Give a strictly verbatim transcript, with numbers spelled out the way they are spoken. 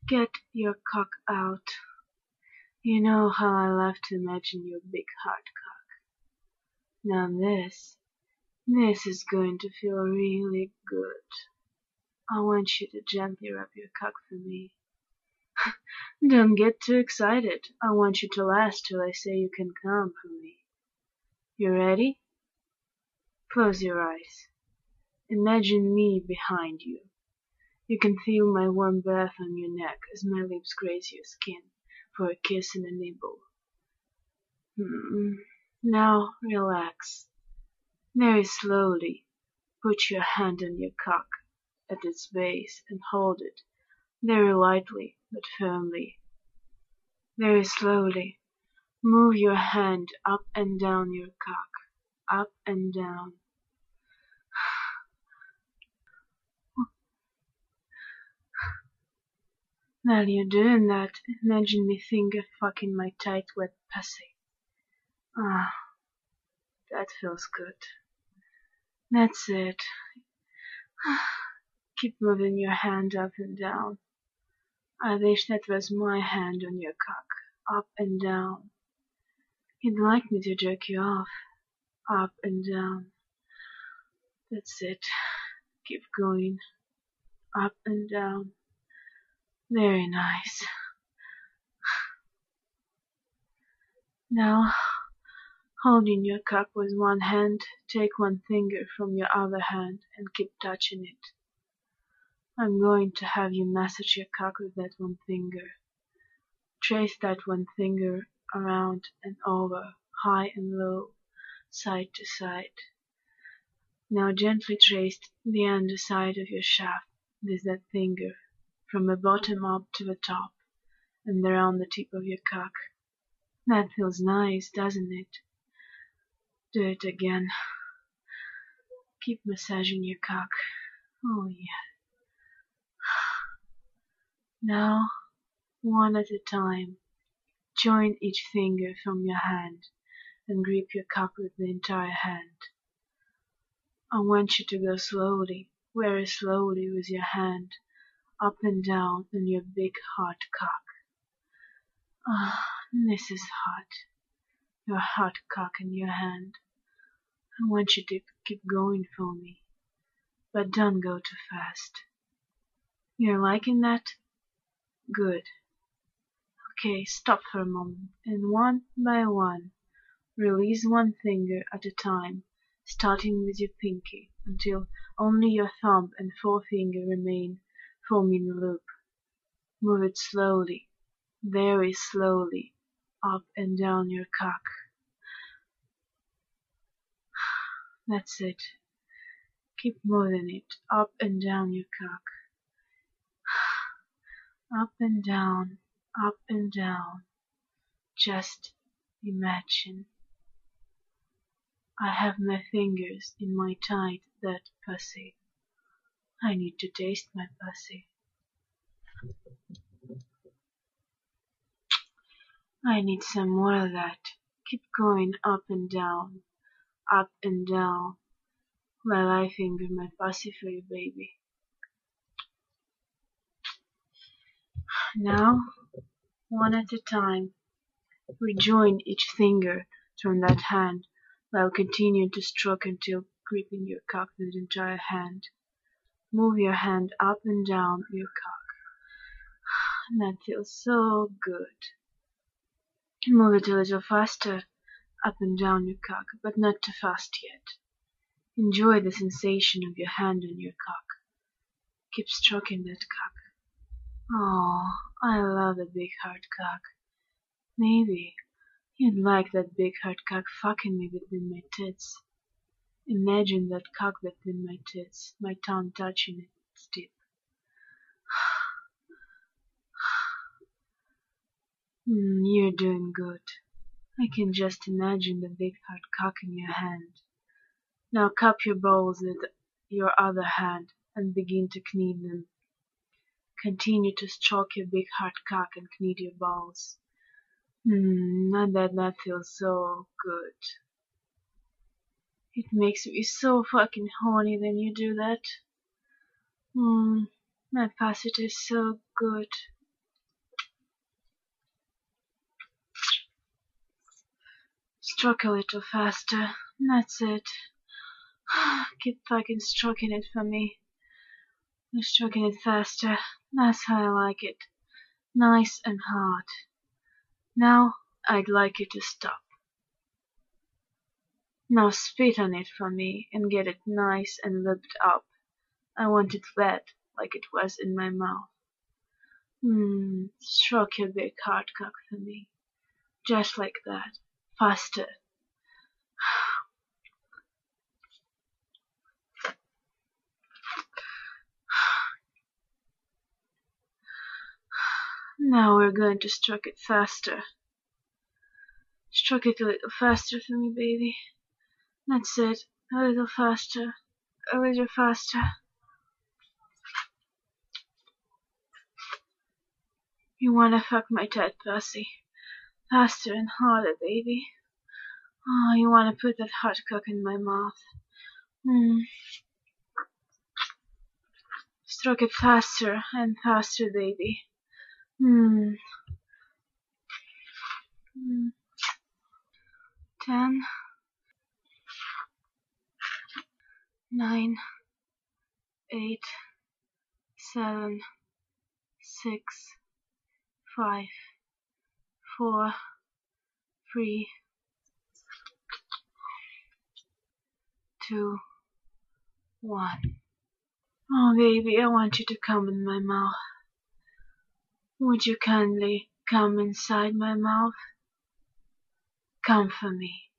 Get your cock out. You know how I love to imagine your big hard cock. Now this, this is going to feel really good. I want you to gently rub your cock for me. Don't get too excited. I want you to last till I say you can come for me. You ready? Close your eyes. Imagine me behind you. You can feel my warm breath on your neck as my lips graze your skin for a kiss and a nibble. Hmm. Now relax. Very slowly put your hand on your cock at its base and hold it very lightly but firmly. Very slowly move your hand up and down your cock, up and down. While you're doing that, imagine me finger fucking my tight wet pussy. Ah, that feels good. That's it. Keep moving your hand up and down. I wish that was my hand on your cock, up and down. You'd like me to jerk you off, up and down. That's it. Keep going, up and down. Very nice. Now, holding your cock with one hand, take one finger from your other hand and keep touching it. I'm going to have you massage your cock with that one finger. Trace that one finger around and over, high and low, side to side. Now gently trace the underside of your shaft with that finger, from the bottom up to the top, and around the tip of your cock. That feels nice, doesn't it? Do it again. Keep massaging your cock. Oh yeah. Now, one at a time, join each finger from your hand and grip your cock with the entire hand. I want you to go slowly, very slowly with your hand, up and down on your big hard cock. Ah, this is hot. Your hot cock in your hand. I want you to keep going for me, but don't go too fast. You're liking that? Good. Okay, stop for a moment, and one by one, release one finger at a time, starting with your pinky, until only your thumb and forefinger remain, forming a loop. Move it slowly, very slowly, up and down your cock. That's it. Keep moving it up and down your cock. Up and down, up and down. Just imagine. I have my fingers in my tight, that pussy. I need to taste my pussy. I need some more of that. Keep going up and down, up and down, while I finger my pussy for you, baby. Now, one at a time, rejoin each finger from that hand, while continuing to stroke until gripping your cock with the entire hand. Move your hand up and down your cock. That feels so good. Move it a little faster, up and down your cock, but not too fast yet. Enjoy the sensation of your hand on your cock. Keep stroking that cock. Oh, I love a big hard cock. Maybe you'd like that big hard cock fucking me between my tits. Imagine that cock between my tits, my tongue touching its tip. Mm, you're doing good. I can just imagine the big hard cock in your hand. Now cup your balls with your other hand and begin to knead them. Continue to stroke your big hard cock and knead your balls. Hmm, I bet that feels so good. It makes me so fucking horny when you do that. Hmm, my pussy tastes so good. Stroke a little faster. That's it. Keep fucking stroking it for me. You're stroking it faster. That's how I like it. Nice and hard. Now I'd like you to stop. Now spit on it for me and get it nice and lipped up. I want it wet like it was in my mouth. Mmm, stroke your big hard cock for me. Just like that. Faster. Now we're going to stroke it faster. Stroke it a little faster for me, baby. That's it. A little faster. A little faster. You wanna fuck my tight pussy? Faster and harder, baby. Oh, you wanna put that hot cock in my mouth? Hmm. Stroke it faster and faster, baby. Hmm. Hmm. Ten. Nine. Eight. Seven. Six. Five. Four. Three. Two. One. Oh, baby, I want you to come in my mouth. Would you kindly come inside my mouth? Come for me.